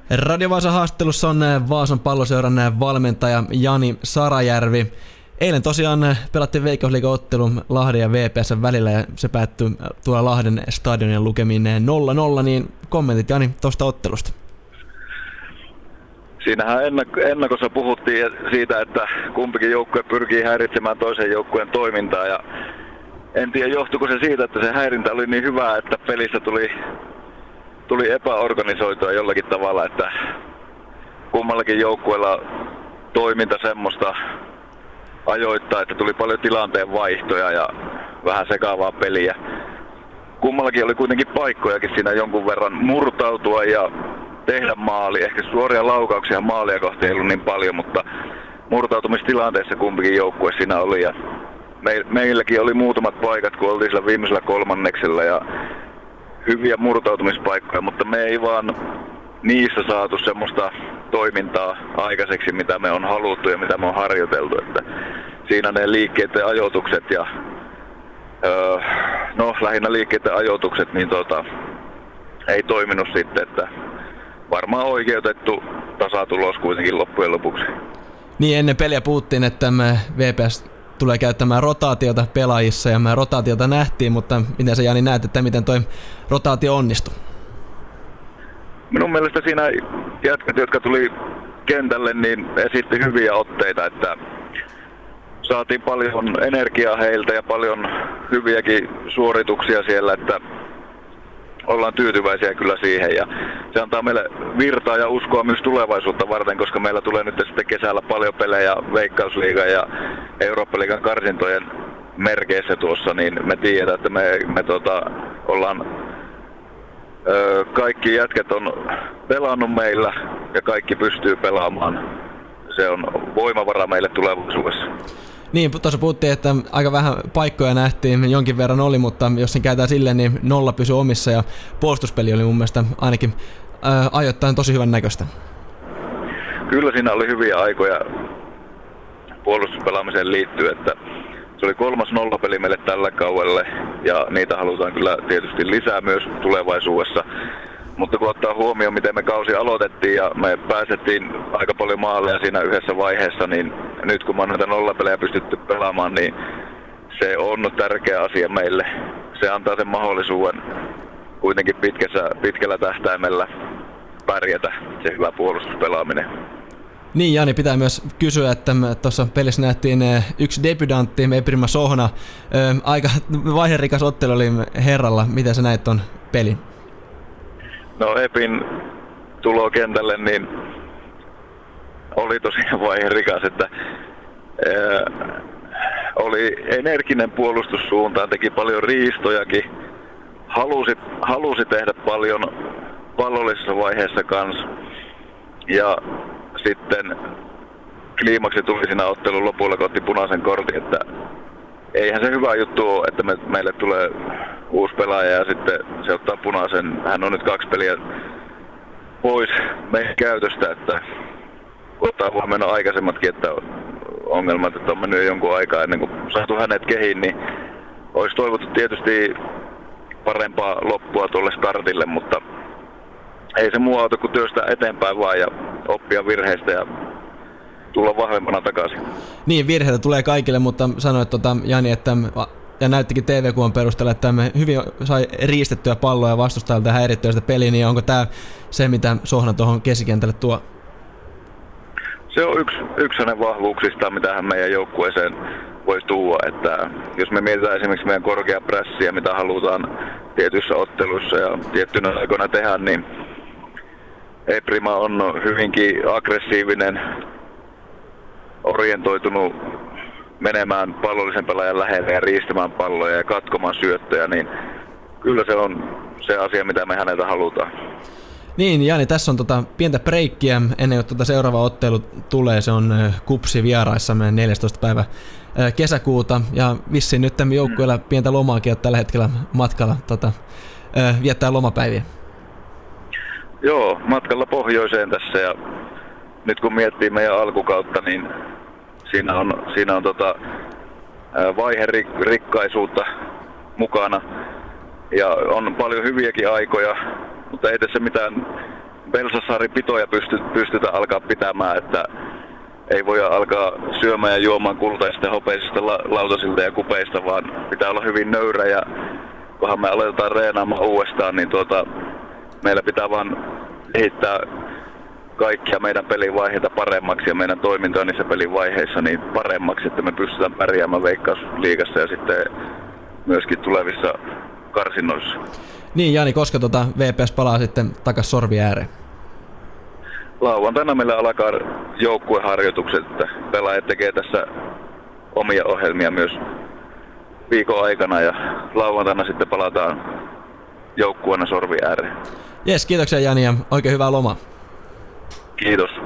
Radio Vaasan haastattelussa on Vaasan Palloseuran valmentaja Jani Sarajärvi. Eilen tosiaan pelattiin Veikkausliiga-ottelu Lahden ja VPS:n välillä ja se päättyi tuolla Lahden stadionin lukemiin 0-0, niin kommentit Jani tuosta ottelusta. Siinähän ennakossa puhuttiin siitä, että kumpikin joukkue pyrkii häiritsemään toisen joukkueen toimintaa ja en tiedä johtuiko se siitä, että se häirintä oli niin hyvää, että pelissä tuli epäorganisoitua jollakin tavalla, että kummallakin joukkueella toiminta semmoista ajoittaa, että tuli paljon tilanteen vaihtoja ja vähän sekaavaa peliä. Kummallakin oli kuitenkin paikkojakin siinä jonkun verran murtautua ja tehdä maali. Ehkä suoria laukauksia maalia kohti ei ollut niin paljon, mutta murtautumistilanteessa kumpikin joukkue siinä oli. Ja meilläkin oli muutamat paikat, kun oltiin sillä viimeisellä kolmanneksella ja hyviä murtautumispaikkoja, mutta me ei vaan niissä saatu semmoista toimintaa aikaiseksi, mitä me on haluttu ja mitä me on harjoiteltu. Että siinä ne liikkeiden ajoitukset ja lähinnä liikkeiden ajoitukset niin ei toiminut sitten, että varmaan oikeutettu tasatulos kuitenkin loppujen lopuksi. Niin, ennen peliä puhuttiin, että VPS tulee käyttämään rotaatiota pelaajissa ja rotaatiota nähtiin, mutta miten sä Jani näet, että miten toi rotaatio onnistui? Minun mielestä siinä jätkät, jotka tuli kentälle, niin esitti hyviä otteita, että saatiin paljon energiaa heiltä ja paljon hyviäkin suorituksia siellä, että ollaan tyytyväisiä kyllä siihen ja se antaa meille virtaa ja uskoa myös tulevaisuutta varten, koska meillä tulee nyt sitten kesällä paljon pelejä Veikkausliigan ja Eurooppa-liigan karsintojen merkeissä tuossa, niin me tiedetään, että me ollaan kaikki jätket on pelannut meillä ja kaikki pystyy pelaamaan. Se on voimavara meille tulevaisuudessa. Niin, tuossa puhuttiin, että aika vähän paikkoja nähtiin, jonkin verran oli, mutta jos sen käytetään silleen, niin nolla pysyi omissa ja puolustuspeli oli mun mielestä ainakin ajoittain tosi hyvän näköistä. Kyllä siinä oli hyviä aikoja puolustuspelaamiseen liittyen, että se oli 3. nollapeli meille tällä kaudelle ja niitä halutaan kyllä tietysti lisää myös tulevaisuudessa. Mutta kun ottaa huomioon, miten me kausi aloitettiin ja me pääsettiin aika paljon maaleja siinä yhdessä vaiheessa, niin nyt kun me on näitä nollapelejä pystytty pelaamaan, niin se on tärkeä asia meille. Se antaa sen mahdollisuuden kuitenkin pitkällä tähtäimellä pärjätä, se hyvä puolustuspelaaminen. Niin Jani, pitää myös kysyä, että tuossa pelissä nähtiin yksi debutantti, Eprima Sohna. Aika vaiherikas ottelu oli herralla. Miten sä näit ton pelin? No Epin tulo kentälle niin oli tosiaan vaiherikas, että oli energinen puolustussuuntaan, teki paljon riistojakin, halusi tehdä paljon pallollisessa vaiheessa kanssa ja sitten kliimaksi tuli siinä ottelun lopulla, kun otti punaisen kortin, että eihän se hyvä juttu ole, että meille tulee uusi pelaaja ja sitten se ottaa punaisen. Hän on nyt 2 peliä pois meidän käytöstä, että ottaa huomioon aikaisemmatkin, että ongelmat, että on mennyt jo jonkun aikaa ennen kuin saatu hänet kehiin, niin olisi toivottu tietysti parempaa loppua tuolle startille, mutta ei se muu auta kuin työstää eteenpäin vaan ja oppia virheistä ja tulla vahvempana takaisin. Niin, virheitä tulee kaikille, mutta sanoit Jani, että ja näyttikin TV-kuvan perusteella, että me hyvin sai riistettyä palloa ja vastustajalta häirittyä sitä peliä, niin onko tämä se, mitä Sohna tuohon keskikentälle tuo? Se on yksi hänen vahvuuksistaan, mitä hän meidän joukkueeseen voisi tuoda. Että jos me mietitään esimerkiksi meidän korkea prässiä, mitä halutaan tietyissä otteluissa ja tiettynä aikoina tehdä, niin Eprima on hyvinkin aggressiivinen, orientoitunut menemään pallollisen pelaajan lähelle ja riistämään palloja ja katkomaan syöttöjä, niin kyllä se on se asia, mitä me häneltä halutaan. Niin, Jani, tässä on pientä breikkiä ennen kuin seuraava ottelu tulee. Se on Kupsi vieraissamme 14. päivä kesäkuuta ja vissiin nyt tämän joukkueella pientä lomaakin on tällä hetkellä matkalla viettää lomapäiviä. Joo, matkalla pohjoiseen tässä ja nyt kun miettii meidän alkukautta, niin siinä on vaiherikkaisuutta mukana ja on paljon hyviäkin aikoja, mutta ei tässä mitään Belsasaarin-pitoja pystytä alkaa pitämään, että ei voi alkaa syömään ja juomaan kultaisista hopeisista lautasilta ja kupeista, vaan pitää olla hyvin nöyrä ja kunhan me aletaan reenaamaan uudestaan, niin meillä pitää vaan kehittää kaikkia meidän pelivaiheita paremmaksi ja meidän toimintaa niissä pelivaiheissa niin paremmaksi, että me pystytään pärjäämään Veikkausliigassa ja sitten myöskin tulevissa karsinnoissa. Niin Jani, koska VPS palaa sitten takas sorvi ääreen? Lauantaina meillä alkaa joukkueharjoitukset, että pelaajat tekee tässä omia ohjelmia myös viikon aikana ja lauantaina sitten palataan joukkueena sorvi ääreen. Jes, kiitoksia Jani ja oikein hyvää lomaa. Kiitos.